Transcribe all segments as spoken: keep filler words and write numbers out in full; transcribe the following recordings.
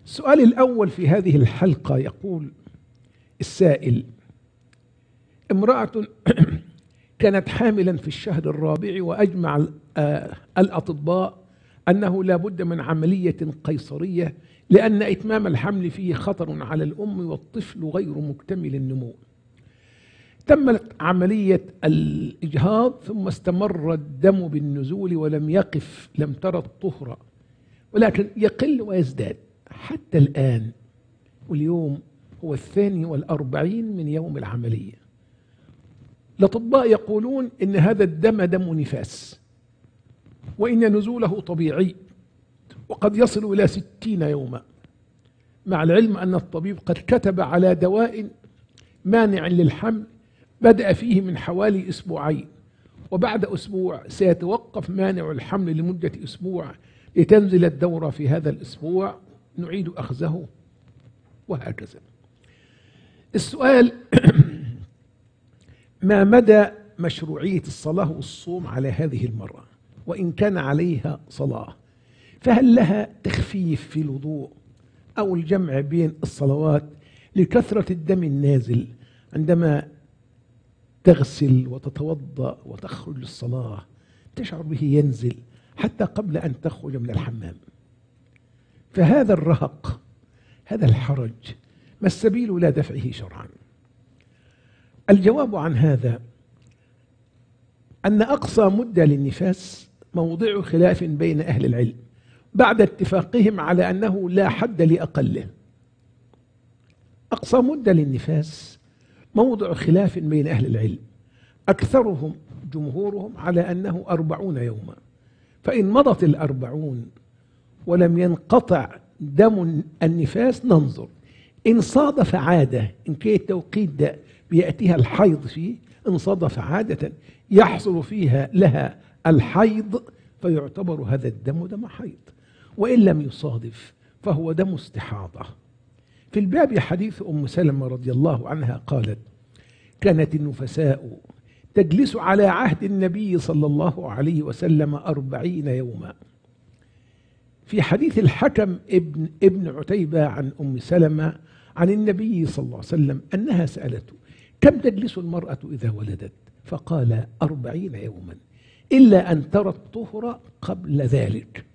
السؤال الأول في هذه الحلقة يقول السائل: امرأة كانت حاملا في الشهر الرابع، وأجمع الأطباء أنه لا بد من عملية قيصرية لأن إتمام الحمل فيه خطر على الأم والطفل غير مكتمل النمو. تمت عملية الإجهاض ثم استمر الدم بالنزول ولم يقف، لم ترى الطهر، ولكن يقل ويزداد حتى الآن، واليوم هو الثاني والأربعين من يوم العملية. الأطباء يقولون إن هذا الدم دم نفاس، وإن نزوله طبيعي وقد يصل إلى ستين يوما، مع العلم أن الطبيب قد كتب على دواء مانع للحمل بدأ فيه من حوالي أسبوعين، وبعد أسبوع سيتوقف مانع الحمل لمدة أسبوع لتنزل الدورة في هذا الأسبوع، نعيد أخذه وهكذا. السؤال: ما مدى مشروعية الصلاة والصوم على هذه المرأة وإن كان عليها صلاة؟ فهل لها تخفيف في الوضوء أو الجمع بين الصلوات لكثرة الدم النازل عندما تغسل وتتوضأ وتخرج للصلاة، تشعر به ينزل حتى قبل أن تخرج من الحمام؟ فهذا الرهق، هذا الحرج، ما السبيل إلى دفعه شرعا؟ الجواب عن هذا أن أقصى مدة للنفاس موضع خلاف بين أهل العلم بعد اتفاقهم على أنه لا حد لأقله. أقصى مدة للنفاس موضع خلاف بين أهل العلم، أكثرهم جمهورهم على أنه أربعون يوما، فإن مضت الأربعون ولم ينقطع دم النفاس ننظر، إن صادف عادة، إن كان التوقيت ده بيأتيها الحيض فيه، إن صادف عادة يحصل فيها لها الحيض فيعتبر هذا الدم دم حيض، وإن لم يصادف فهو دم استحاضة. في الباب حديث أم سلمة رضي الله عنها قالت: كانت النفساء تجلس على عهد النبي صلى الله عليه وسلم أربعين يوما. في حديث الحكم ابن, ابن عتيبة عن أم سلمة عن النبي صلى الله عليه وسلم أنها سألته: كم تجلس المرأة إذا ولدت؟ فقال: أربعين يوما إلا أن ترى الطهر قبل ذلك.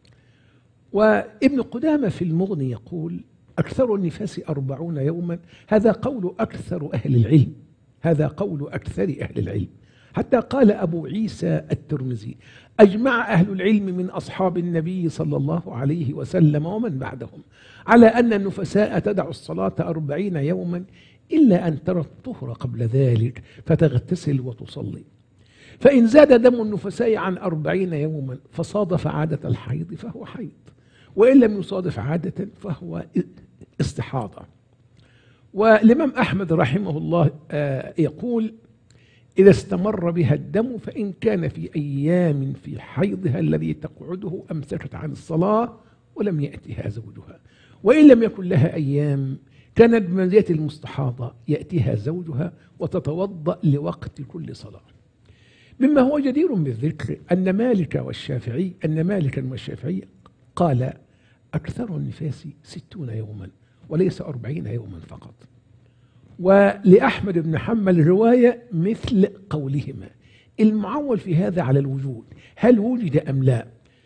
وابن قدامة في المغني يقول: أكثر النفاس أربعون يوما. هذا قول أكثر أهل العلم، هذا قول أكثر أهل العلم، حتى قال أبو عيسى الترمذي: أجمع أهل العلم من أصحاب النبي صلى الله عليه وسلم ومن بعدهم على أن النفساء تدع الصلاة أربعين يوما إلا أن ترى الطهر قبل ذلك فتغتسل وتصلي. فإن زاد دم النفساء عن أربعين يوما فصادف عادة الحيض فهو حيض، وإن لم يصادف عادة فهو استحاضة. والإمام أحمد رحمه الله يقول: إذا استمر بها الدم فإن كان في أيام في حيضها الذي تقعده أمسكت عن الصلاة ولم يأتها زوجها، وإن لم يكن لها أيام كانت بمنزلة المستحاضة يأتيها زوجها وتتوضأ لوقت كل صلاة. مما هو جدير بالذكر أن مالك والشافعي أن مالكا والشافعي قال: أكثر النفاس ستون يوما وليس أربعين يوما فقط. ولأحمد بن حنبل رواية مثل قولهما. المعول في هذا على الوجود، هل وجد أم لا؟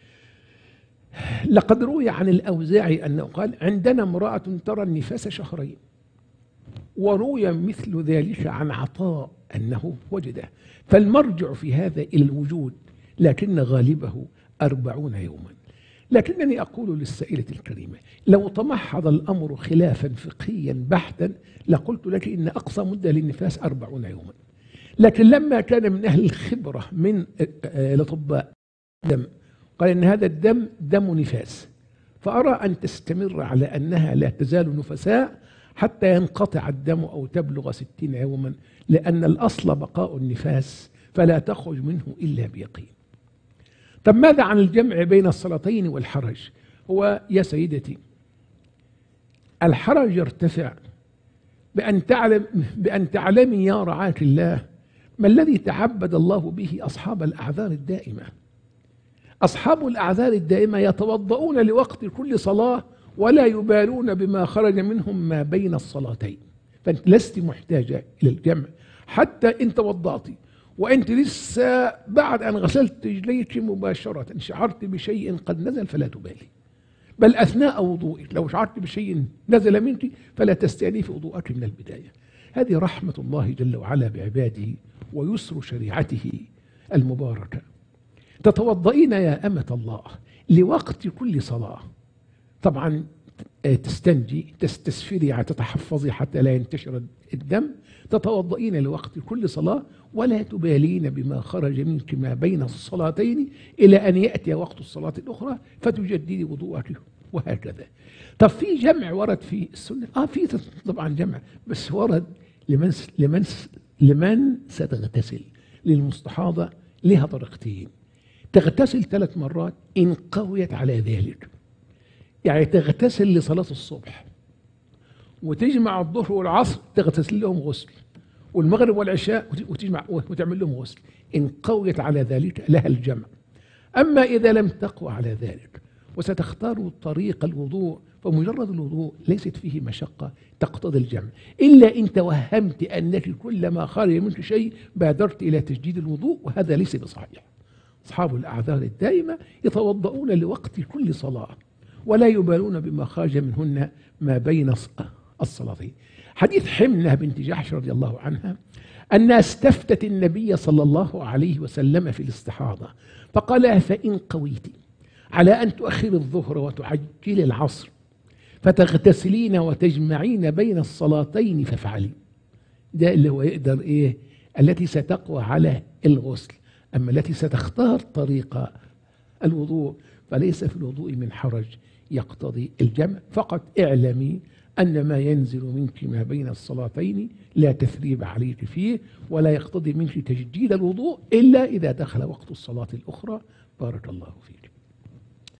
لقد روي عن الأوزاعي أنه قال: عندنا امرأة ترى النفاس شهرين، وروي مثل ذلك عن عطاء أنه وجده، فالمرجع في هذا إلى الوجود، لكن غالبه أربعون يوما. لكنني أقول للسائلة الكريمة: لو تمحض الأمر خلافا فقهيا بحتا لقلت لك إن أقصى مدة للنفاس أربعون يوما، لكن لما كان من أهل الخبرة من الأطباء دم قال إن هذا الدم دم نفاس، فأرى أن تستمر على أنها لا تزال نفساء حتى ينقطع الدم أو تبلغ ستين يوما، لأن الأصل بقاء النفاس فلا تخرج منه إلا بيقين. طب ماذا عن الجمع بين الصلاتين والحرج؟ هو يا سيدتي الحرج يرتفع بأن تعلم بأن تعلمي يا رعاة الله ما الذي تعبد الله به أصحاب الأعذار الدائمة. أصحاب الأعذار الدائمة يتوضؤون لوقت كل صلاة ولا يبالون بما خرج منهم ما بين الصلاتين. فأنت لست محتاجة إلى الجمع حتى إن توضأتي وأنت لسه بعد أن غسلت رجليك مباشرة شعرت بشيء قد نزل فلا تبالي، بل أثناء وضوئك لو شعرت بشيء نزل منك فلا تستأنفي وضوءك من البداية. هذه رحمة الله جل وعلا بعباده ويسر شريعته المباركة. تتوضئين يا أمة الله لوقت كل صلاة، طبعا تستنجي تستسفري تتحفظي حتى لا ينتشر الدم، تتوضئين لوقت كل صلاة ولا تبالين بما خرج منك ما بين الصلاتين إلى أن يأتي وقت الصلاة الأخرى فتجددي وضوءك وهكذا. طب في جمع ورد في السنة؟ آه في طبعا جمع، بس ورد لمن لمن لمن ستغتسل. للمستحاضة لها طريقتين، تغتسل ثلاث مرات إن قويت على ذلك، يعني تغتسل لصلاة الصبح وتجمع الظهر والعصر تغتسل لهم غسل، والمغرب والعشاء وتجمع وتعمل لهم غسل إن قويت على ذلك لها الجمع. أما إذا لم تقوى على ذلك وستختار طريق الوضوء فمجرد الوضوء ليست فيه مشقة تقتضي الجمع، إلا إن توهمت أنك كلما خرج منك شيء بادرت إلى تجديد الوضوء، وهذا ليس بصحيح. أصحاب الأعذار الدائمة يتوضؤون لوقت كل صلاة ولا يبالون بما خرج منهن ما بين الصلاتين. حديث حمنة بنت جحش رضي الله عنها أنها استفتت النبي صلى الله عليه وسلم في الاستحاضة فقال: فإن قويت على أن تؤخر الظهر وتعجل العصر فتغتسلين وتجمعين بين الصلاتين فافعلي. ده اللي هو يقدر إيه؟ التي ستقوى على الغسل. أما التي ستختار طريق الوضوء فليس في الوضوء من حرج يقتضي الجمع، فقط اعلمي أن ما ينزل منك ما بين الصلاتين لا تثريب عليك فيه ولا يقتضي منك تجديد الوضوء إلا إذا دخل وقت الصلاة الأخرى. بارك الله فيك.